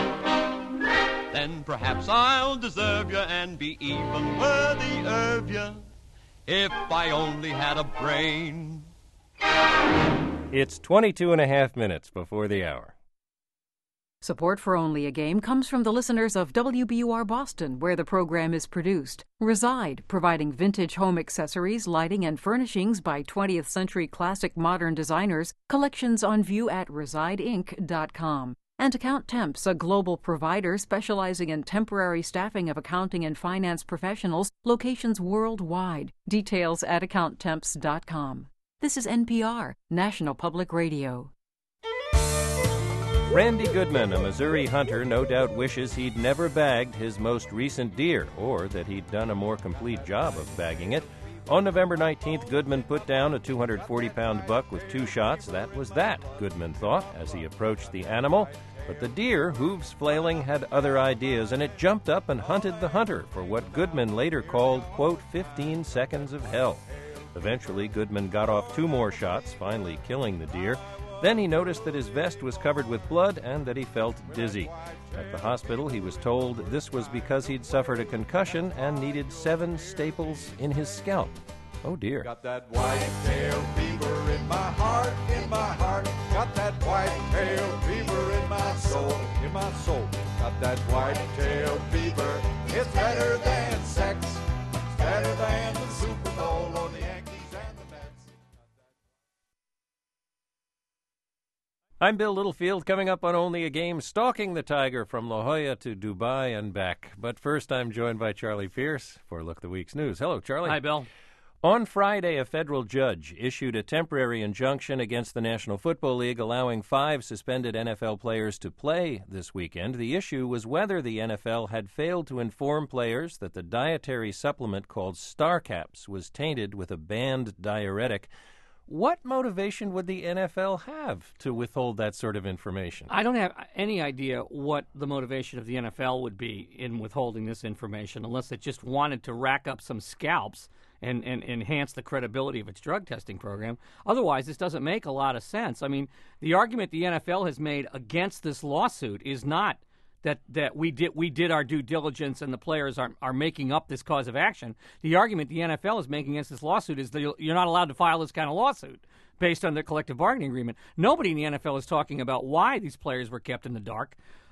S20: then perhaps I'll deserve you and be even worthy of you if I only had a brain.
S1: It's twenty-two and a half minutes before the hour.
S21: Support for Only a Game comes from the listeners of W B U R Boston, where the program is produced. Reside, providing vintage home accessories, lighting, and furnishings by twentieth century classic modern designers. Collections on view at reside inc dot com. And Account Temps, a global provider specializing in temporary staffing of accounting and finance professionals, locations worldwide. Details at account temps dot com. This is N P R, National Public Radio.
S1: Randy Goodman, a Missouri hunter, no doubt wishes he'd never bagged his most recent deer, or that he'd done a more complete job of bagging it. On November nineteenth, Goodman put down a two hundred forty pound buck with two shots. That was that, Goodman thought, as he approached the animal. But the deer, hooves flailing, had other ideas, and it jumped up and hunted the hunter for what Goodman later called, quote, fifteen seconds of hell. Eventually, Goodman got off two more shots, finally killing the deer. Then he noticed that his vest was covered with blood and that he felt dizzy. At the hospital, he was told this was because he'd suffered a concussion and needed seven staples in his scalp. Oh, dear.
S22: Got that white-tail fever in my heart, in my heart. Got that white-tail fever in my soul, in my soul. Got that white-tail fever. It's better than sex. It's better than the Super Bowl or the Yankees and the Mets.
S1: I'm Bill Littlefield, coming up on Only a Game, stalking the tiger from La Jolla to Dubai and back. But first, I'm joined by Charlie Pierce for a look at the week's news. Hello, Charlie.
S23: Hi, Bill.
S1: On Friday, a federal judge issued a temporary injunction against the National Football League, allowing five suspended N F L players to play this weekend. The issue was whether the N F L had failed to inform players that the dietary supplement called StarCaps was tainted with a banned diuretic. What motivation would the N F L have to withhold that sort of information?
S23: I don't have any idea what the motivation of the N F L would be in withholding this information, unless it just wanted to rack up some scalps and, and enhance the credibility of its drug testing program. Otherwise, this doesn't make a lot of sense. I mean, the argument the N F L has made against this lawsuit is not that that we did we did our due diligence and the players are are making up this cause of action. The argument the N F L is making against this lawsuit is that you're not allowed to file this kind of lawsuit based on the collective bargaining agreement. Nobody in the N F L is talking about why these players were kept in the dark.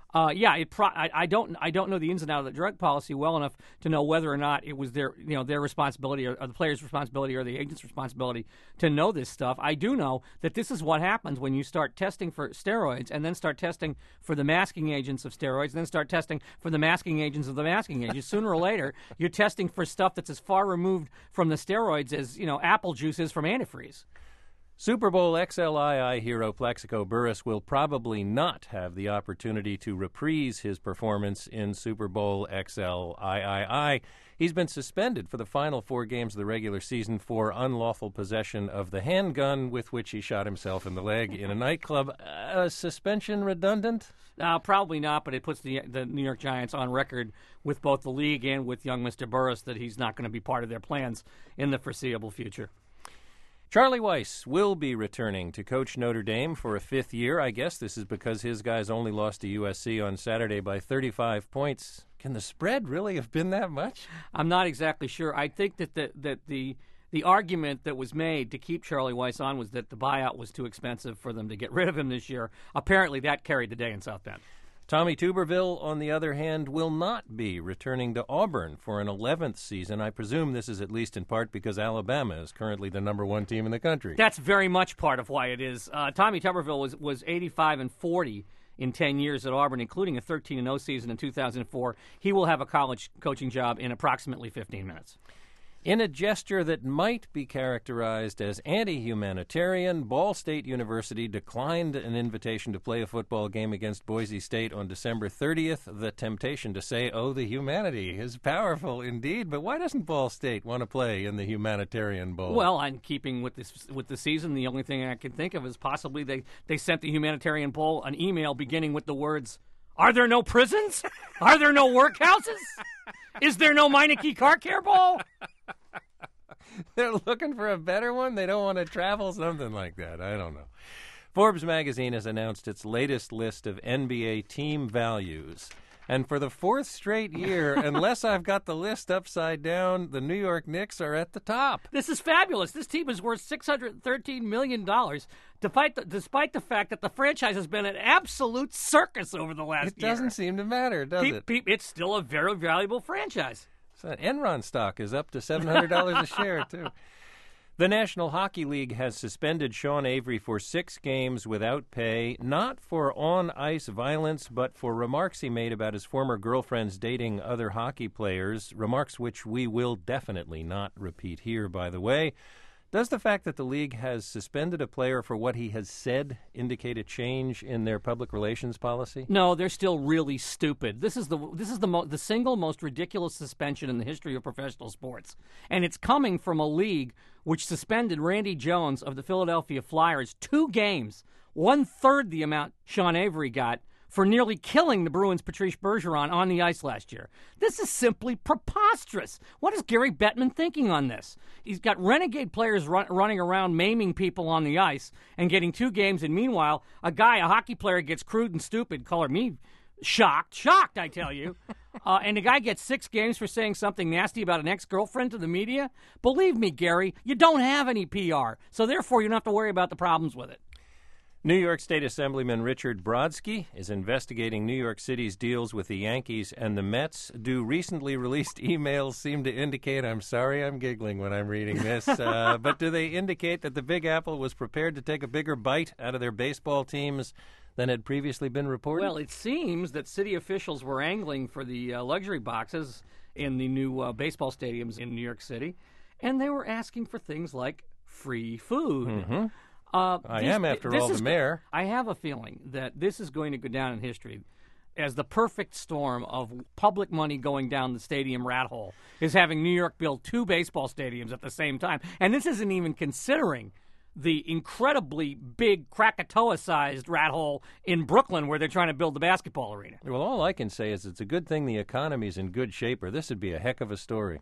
S23: Uh, yeah, it pro- I, I don't I don't know the ins and outs of the drug policy well enough to know whether or not it was their you know their responsibility or, or the player's responsibility or the agent's responsibility to know this stuff. I do know that this is what happens when you start testing for steroids and then start testing for the masking agents of steroids, and then start testing for the masking agents of the masking agents. Sooner or later, you're testing for stuff that's as far removed from the steroids as you know apple juice is from antifreeze.
S1: Super Bowl X L I I hero Plaxico Burress will probably not have the opportunity to reprise his performance in Super Bowl X L I I. He's been suspended for the final four games of the regular season for unlawful possession of the handgun with which he shot himself in the leg in a nightclub. Uh, suspension redundant?
S23: Uh, probably not, but it puts the the New York Giants on record with both the league and with young Mister Burress that he's not going to be part of their plans in the foreseeable future.
S1: Charlie Weis will be returning to coach Notre Dame for a fifth year. I guess this is because his guys only lost to U S C on Saturday by thirty-five points. Can the spread really have been that much?
S23: I'm not exactly sure. I think that the, that the the argument that was made to keep Charlie Weis on was that the buyout was too expensive for them to get rid of him this year. Apparently that carried the day in South Bend.
S1: Tommy Tuberville, on the other hand, will not be returning to Auburn for an eleventh season. I presume this is at least in part because Alabama is currently the number one team in the country.
S23: That's very much part of why it is. Uh, Tommy Tuberville was, was eighty-five and forty in ten years at Auburn, including a thirteen and oh season in two thousand four. He will have a college coaching job in approximately fifteen minutes.
S1: In a gesture that might be characterized as anti-humanitarian, Ball State University declined an invitation to play a football game against Boise State on December thirtieth. The temptation to say, oh, the humanity is powerful indeed, but why doesn't Ball State want to play in the Humanitarian Bowl?
S23: Well, in keeping with this with the season, the only thing I can think of is possibly they, they sent the Humanitarian Bowl an email beginning with the words, "Are there no prisons? Are there no workhouses? Is there no Meineke Car Care Bowl?"
S1: They're looking for a better one? They don't want to travel? Something like that. I don't know. Forbes magazine has announced its latest list of N B A team values. And for the fourth straight year, unless I've got the list upside down, the New York Knicks are at the top.
S23: This is fabulous. This team is worth six hundred thirteen million dollars, despite the, despite the fact that the franchise has been an absolute circus over the last year.
S1: It doesn't
S23: year.
S1: seem to matter, does
S23: Peep,
S1: it?
S23: Peep, it's still a very valuable franchise.
S1: So Enron stock is up to seven hundred dollars a share, too. The National Hockey League has suspended Sean Avery for six games without pay, not for on-ice violence, but for remarks he made about his former girlfriends dating other hockey players, remarks which we will definitely not repeat here, by the way. Does the fact that the league has suspended a player for what he has said indicate a change in their public relations policy?
S23: No, they're still really stupid. This is the this is the mo- the single most ridiculous suspension in the history of professional sports, and it's coming from a league which suspended Randy Jones of the Philadelphia Flyers two games, one third the amount Sean Avery got, for nearly killing the Bruins' Patrice Bergeron on the ice last year. This is simply preposterous. What is Gary Bettman thinking on this? He's got renegade players run, running around maiming people on the ice and getting two games, and meanwhile, a guy, a hockey player, gets crude and stupid, color me shocked, shocked, I tell you, uh, and the guy gets six games for saying something nasty about an ex-girlfriend to the media? Believe me, Gary, you don't have any P R, so therefore you don't have to worry about the problems with it.
S1: New York State Assemblyman Richard Brodsky is investigating New York City's deals with the Yankees and the Mets. Do recently released emails seem to indicate, I'm sorry I'm giggling when I'm reading this, uh, but do they indicate that the Big Apple was prepared to take a bigger bite out of their baseball teams than had previously been reported?
S23: Well, it seems that city officials were angling for the uh, luxury boxes in the new uh, baseball stadiums in New York City, and they were asking for things like free food.
S1: Mm-hmm.
S23: Uh,
S1: I
S23: this,
S1: am, after all,
S23: is,
S1: the mayor.
S23: I have a feeling that this is going to go down in history as the perfect storm of public money going down the stadium rat hole, is having New York build two baseball stadiums at the same time. And this isn't even considering the incredibly big Krakatoa-sized rat hole in Brooklyn where they're trying to build the basketball arena.
S1: Well, all I can say is it's a good thing the economy's in good shape, or this would be a heck of a story.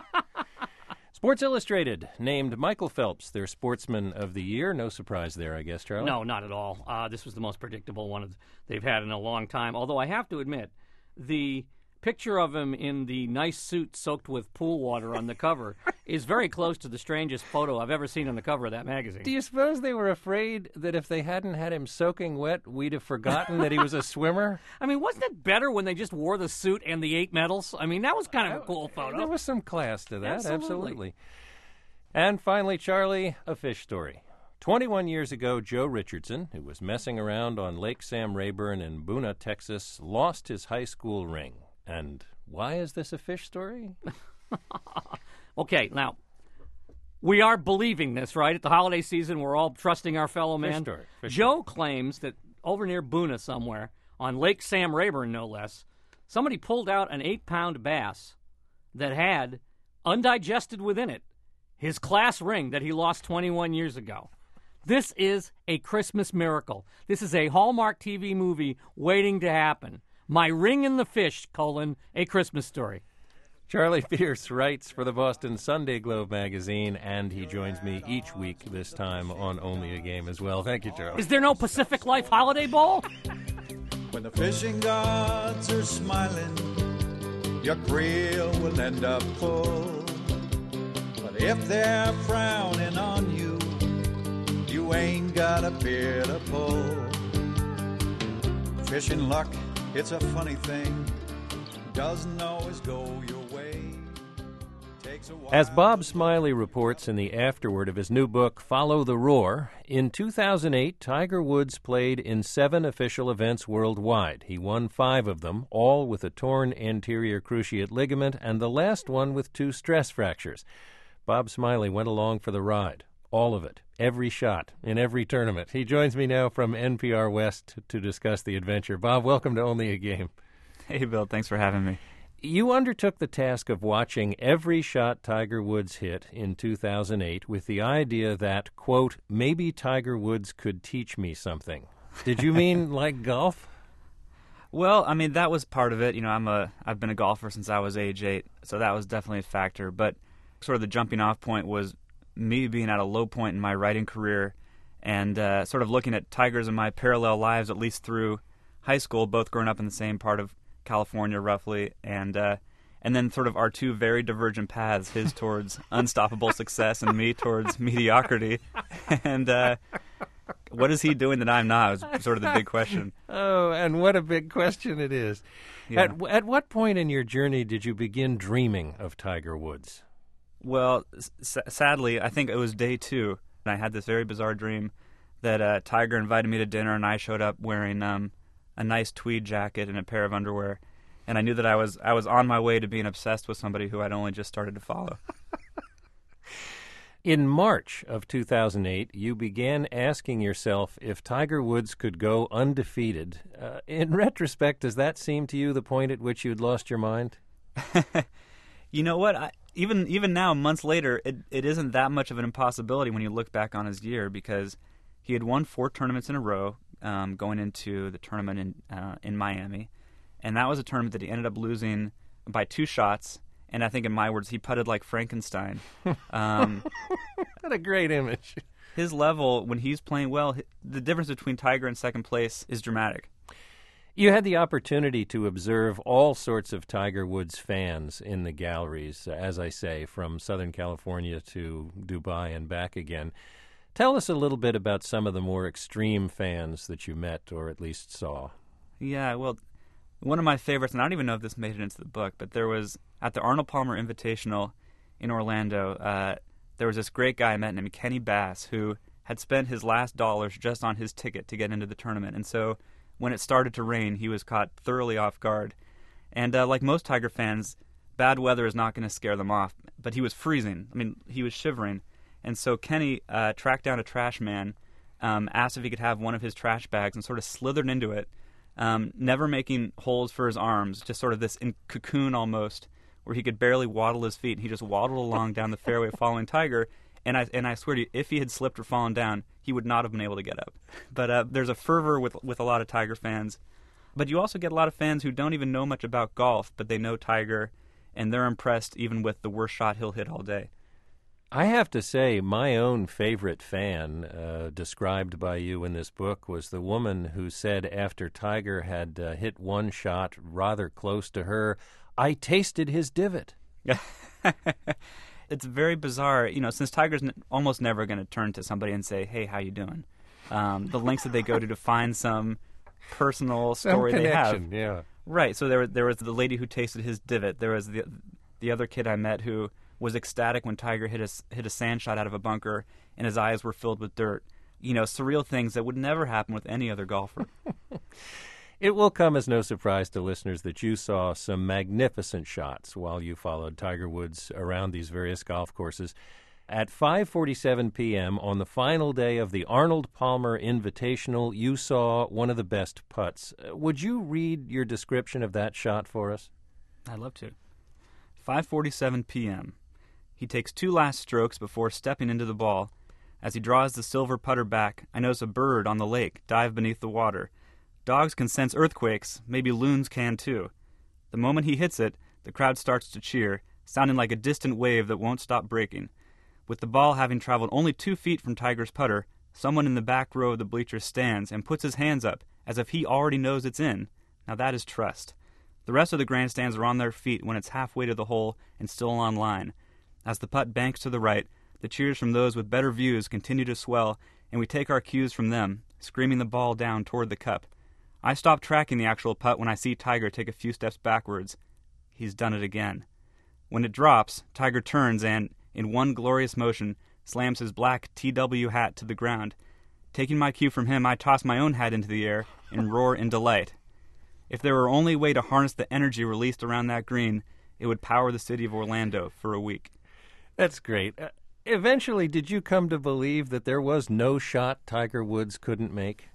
S1: Sports Illustrated named Michael Phelps their Sportsman of the Year. No surprise there, I guess, Charlie?
S23: No, not at all. Uh, this was the most predictable one they've had in a long time. Although I have to admit, the picture of him in the nice suit soaked with pool water on the cover is very close to the strangest photo I've ever seen on the cover of that magazine.
S1: Do you suppose they were afraid that if they hadn't had him soaking wet, we'd have forgotten that he was a swimmer?
S23: I mean, wasn't it better when they just wore the suit and the eight medals? I mean, that was kind of a cool photo.
S1: There was some class to that,
S23: Absolutely.
S1: absolutely. And finally, Charlie, a fish story. twenty-one years ago, Joe Richardson, who was messing around on Lake Sam Rayburn in Boona, Texas, lost his high school ring. And why is this a fish story?
S23: Okay, now, we are believing this, right? At the holiday season, we're all trusting our fellow man.
S1: Fish story. Fish
S23: Joe
S1: story.
S23: claims that over near Boona somewhere, on Lake Sam Rayburn no less, somebody pulled out an eight-pound bass that had, undigested within it, his class ring that he lost twenty-one years ago. This is a Christmas miracle. This is a Hallmark T V movie waiting to happen. My Ring and the Fish, colon, a Christmas story.
S1: Charlie Pierce writes for the Boston Sunday Globe magazine, and he joins me each week, this time on Only a Game as well. Thank you, Charlie.
S23: Is there no Pacific Life Holiday Bowl?
S22: When the fishing gods are smiling, your creel will end up full. But if they're frowning on you, you ain't got a beer to pull. Fishing luck, it's a funny thing. Doesn't always go your way. Takes a while.
S1: As Bob Smiley reports in the afterword of his new book, Follow the Roar, in two thousand eight, Tiger Woods played in seven official events worldwide. He won five of them, all with a torn anterior cruciate ligament, and the last one with two stress fractures. Bob Smiley went along for the ride. All of it. Every shot. In every tournament. He joins me now from N P R West to discuss the adventure. Bob, welcome to Only a Game.
S3: Hey, Bill. Thanks for having me.
S1: You undertook the task of watching every shot Tiger Woods hit in two thousand eight with the idea that, quote, maybe Tiger Woods could teach me something. Did you mean like golf?
S3: Well, I mean, that was part of it. You know, I'm a, I've been a golfer since I was age eight, so that was definitely a factor. But sort of the jumping off point was me being at a low point in my writing career and uh, sort of looking at Tigers in my parallel lives, at least through high school, both growing up in the same part of California, roughly, and uh, and then sort of our two very divergent paths, his towards unstoppable success and me towards mediocrity. And uh, what is he doing that I'm not? Was sort of the big question.
S1: Oh, and what a big question it is.
S3: Yeah.
S1: At, at what point in your journey did you begin dreaming of Tiger Woods?
S3: Well, s- sadly, I think it was day two, and I had this very bizarre dream that uh, Tiger invited me to dinner, and I showed up wearing um, a nice tweed jacket and a pair of underwear, and I knew that I was I was on my way to being obsessed with somebody who I'd only just started to follow.
S1: In March of two thousand eight, you began asking yourself if Tiger Woods could go undefeated. Uh, in retrospect, does that seem to you the point at which you'd lost your mind?
S3: You know what? I, even even now, months later, it, it isn't that much of an impossibility when you look back on his year, because he had won four tournaments in a row um, going into the tournament in uh, in Miami, and that was a tournament that he ended up losing by two shots. And I think, in my words, he putted like Frankenstein. Um,
S1: what a great image.
S3: His level, when he's playing well, the difference between Tiger and second place is dramatic.
S1: You had the opportunity to observe all sorts of Tiger Woods fans in the galleries, as I say, from Southern California to Dubai and back again. Tell us a little bit about some of the more extreme fans that you met or at least saw.
S3: Yeah, well, one of my favorites, and I don't even know if this made it into the book, but there was, at the Arnold Palmer Invitational in Orlando, uh, there was this great guy I met named Kenny Bass who had spent his last dollars just on his ticket to get into the tournament. And so when it started to rain, he was caught thoroughly off guard. And uh, like most Tiger fans, bad weather is not going to scare them off. But he was freezing. I mean, he was shivering. And so Kenny uh, tracked down a trash man, um, asked if he could have one of his trash bags, and sort of slithered into it. Um, never making holes for his arms, just sort of this in cocoon almost, where he could barely waddle his feet. He just waddled along down the fairway following Tiger, and I and I swear to you, if he had slipped or fallen down, he would not have been able to get up. But uh, there's a fervor with with a lot of Tiger fans. But you also get a lot of fans who don't even know much about golf, but they know Tiger, and they're impressed even with the worst shot he'll hit all day.
S1: I have to say, my own favorite fan, uh, described by you in this book, was the woman who said after Tiger had uh, hit one shot rather close to her, "I tasted his divot."
S3: It's very bizarre. You know, since Tiger's n- almost never going to turn to somebody and say, "Hey, how you doing?" Um, the lengths that they go to to find some personal story
S1: some
S3: they have.
S1: connection, yeah.
S3: Right. So there, there was the lady who tasted his divot. There was the the other kid I met who was ecstatic when Tiger hit a, hit a sand shot out of a bunker and his eyes were filled with dirt. You know, surreal things that would never happen with any other golfer.
S1: It will come as no surprise to listeners that you saw some magnificent shots while you followed Tiger Woods around these various golf courses. At five forty-seven p.m. on the final day of the Arnold Palmer Invitational, you saw one of the best putts. Uh, would you read your description of that shot for us?
S3: I'd love to. five forty-seven p.m. He takes two last strokes before stepping into the ball. As he draws the silver putter back, I notice a bird on the lake dive beneath the water. Dogs can sense earthquakes, maybe loons can too. The moment he hits it, the crowd starts to cheer, sounding like a distant wave that won't stop breaking. With the ball having traveled only two feet from Tiger's putter, someone in the back row of the bleachers stands and puts his hands up as if he already knows it's in. Now that is trust. The rest of the grandstands are on their feet when it's halfway to the hole and still on line. As the putt banks to the right, the cheers from those with better views continue to swell, and we take our cues from them, screaming the ball down toward the cup. I stop tracking the actual putt when I see Tiger take a few steps backwards. He's done it again. When it drops, Tiger turns and, in one glorious motion, slams his black T W hat to the ground. Taking my cue from him, I toss my own hat into the air and roar in delight. If there were only a way to harness the energy released around that green, it would power the city of Orlando for a week.
S1: That's great. Uh, eventually, did you come to believe that there was no shot Tiger Woods couldn't make?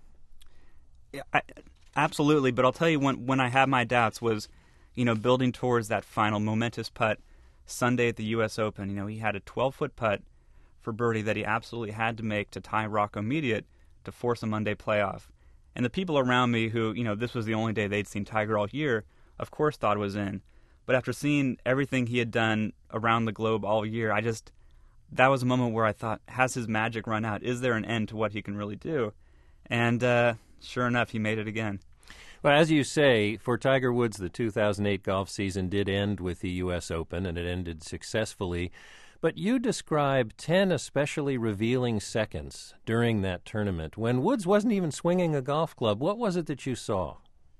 S3: Yeah, I, absolutely, but I'll tell you when when I had my doubts was, you know, building towards that final momentous putt Sunday at the U S Open. You know, he had a twelve-foot putt for birdie that he absolutely had to make to tie Rocco Mediate to force a Monday playoff. And the people around me who, you know, this was the only day they'd seen Tiger all year, of course thought it was in. But after seeing everything he had done around the globe all year, I just, that was a moment where I thought, has his magic run out? Is there an end to what he can really do? And uh, sure enough, he made it again.
S1: Well, as you say, for Tiger Woods, the two thousand eight golf season did end with the U S Open, and it ended successfully. But you describe ten especially revealing seconds during that tournament when Woods wasn't even swinging a golf club. What was it that you saw?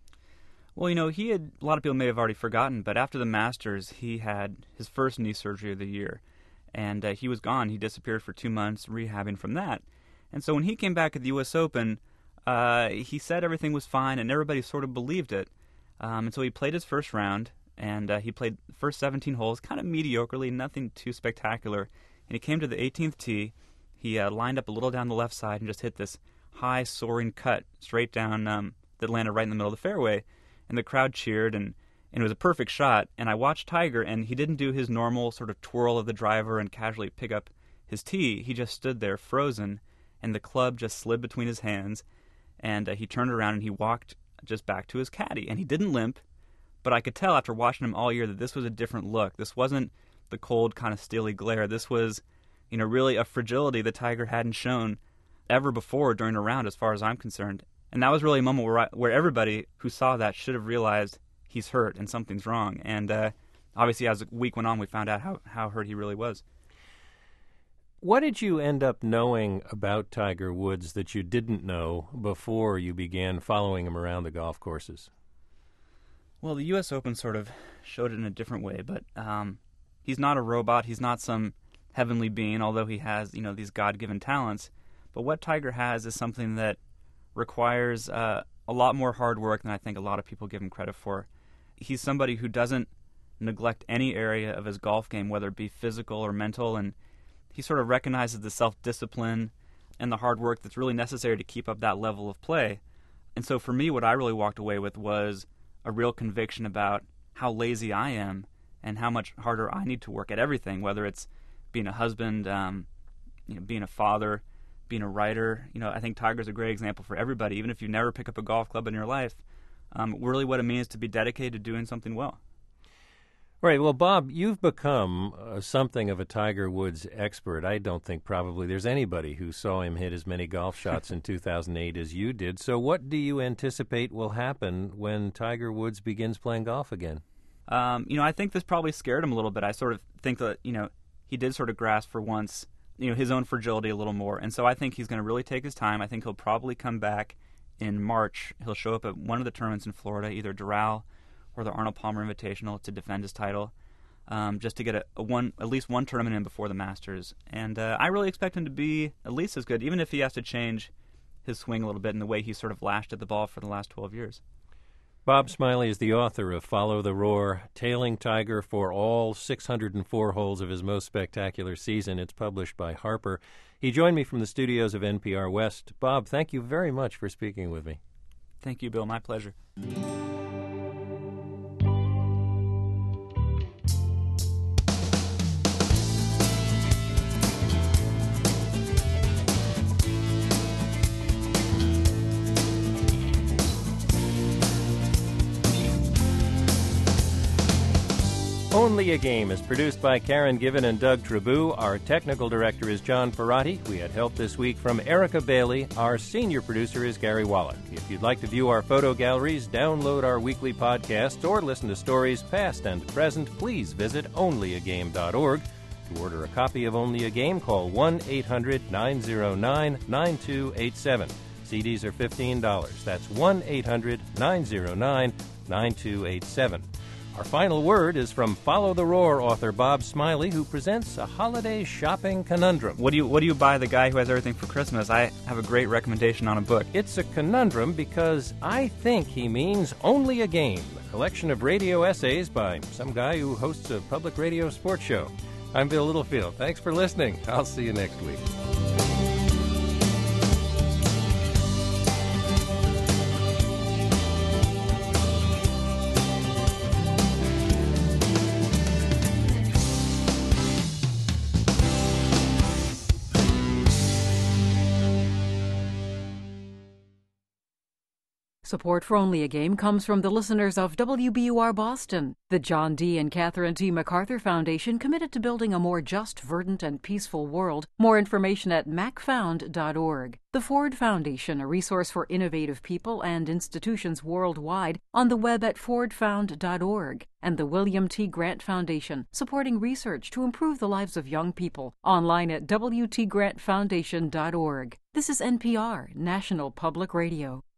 S3: Well, you know, he had, a lot of people may have already forgotten, but after the Masters, he had his first knee surgery of the year. And uh, he was gone. He disappeared for two months, rehabbing from that. And so when he came back at the U S Open, uh, he said everything was fine, and everybody sort of believed it. Um, and so he played his first round, and uh, he played the first seventeen holes kind of mediocrely, nothing too spectacular. And he came to the eighteenth tee. He uh, lined up a little down the left side and just hit this high, soaring cut straight down um, that landed right in the middle of the fairway. And the crowd cheered, and, and it was a perfect shot. And I watched Tiger, and he didn't do his normal sort of twirl of the driver and casually pick up his tee. He just stood there frozen, and the club just slid between his hands. And uh, he turned around, and he walked just back to his caddy. And he didn't limp, but I could tell after watching him all year that this was a different look. This wasn't the cold, kind of steely glare. This was, you know, really a fragility that Tiger hadn't shown ever before during a round, as far as I'm concerned. And that was really a moment where I, where everybody who saw that should have realized he's hurt and something's wrong. And uh, obviously, as the week went on, we found out how, how hurt he really was.
S1: What did you end up knowing about Tiger Woods that you didn't know before you began following him around the golf courses?
S3: Well, the U S Open sort of showed it in a different way, but um, he's not a robot. He's not some heavenly being, although he has, you know, these God-given talents. But what Tiger has is something that requires uh, a lot more hard work than I think a lot of people give him credit for. He's somebody who doesn't neglect any area of his golf game, whether it be physical or mental, and he sort of recognizes the self-discipline and the hard work that's really necessary to keep up that level of play. And so for me, what I really walked away with was a real conviction about how lazy I am and how much harder I need to work at everything, whether it's being a husband, um, you know, being a father, being a writer. You know, I think Tiger's a great example for everybody. Even if you never pick up a golf club in your life, um, really what it means to be dedicated to doing something well.
S1: Right. Well, Bob, you've become uh, something of a Tiger Woods expert. I don't think probably there's anybody who saw him hit as many golf shots in two thousand eight as you did. So what do you anticipate will happen when Tiger Woods begins playing golf again?
S3: Um, you know, I think this probably scared him a little bit. I sort of think that, you know, he did sort of grasp for once, you know, his own fragility a little more. And so I think he's going to really take his time. I think he'll probably come back in March. He'll show up at one of the tournaments in Florida, either Doral or the Arnold Palmer Invitational, to defend his title, um, just to get a, a one at least one tournament in before the Masters. And uh, I really expect him to be at least as good, even if he has to change his swing a little bit in the way he sort of lashed at the ball for the last twelve years.
S1: Bob Smiley is the author of Follow the Roar, Tailing Tiger for all six hundred four holes of his most spectacular season. It's published by Harper. He joined me from the studios of N P R West. Bob, thank you very much for speaking with me.
S3: Thank you, Bill. My pleasure.
S1: Only a Game is produced by Karen Given and Doug Trabou. Our technical director is John Ferrati. We had help this week from Erica Bailey. Our senior producer is Gary Wallach. If you'd like to view our photo galleries, download our weekly podcasts, or listen to stories past and present, please visit only a game dot org. To order a copy of Only a Game, call one eight hundred nine oh nine nine two eight seven. C Ds are fifteen dollars. That's one eight hundred nine oh nine nine two eight seven. Our final word is from Follow the Roar author Bob Smiley, who presents a holiday shopping conundrum.
S3: What do you what do you buy the guy who has everything for Christmas? I have a great recommendation on a book.
S1: It's a conundrum because I think he means Only a Game, a collection of radio essays by some guy who hosts a public radio sports show. I'm Bill Littlefield. Thanks for listening. I'll see you next week.
S21: Support for Only a Game comes from the listeners of W B U R Boston, the John D. and Catherine T. MacArthur Foundation, committed to building a more just, verdant, and peaceful world. More information at mac found dot org. The Ford Foundation, a resource for innovative people and institutions worldwide, on the web at ford found dot org. And the William T. Grant Foundation, supporting research to improve the lives of young people, online at w t grant foundation dot org. This is N P R, National Public Radio.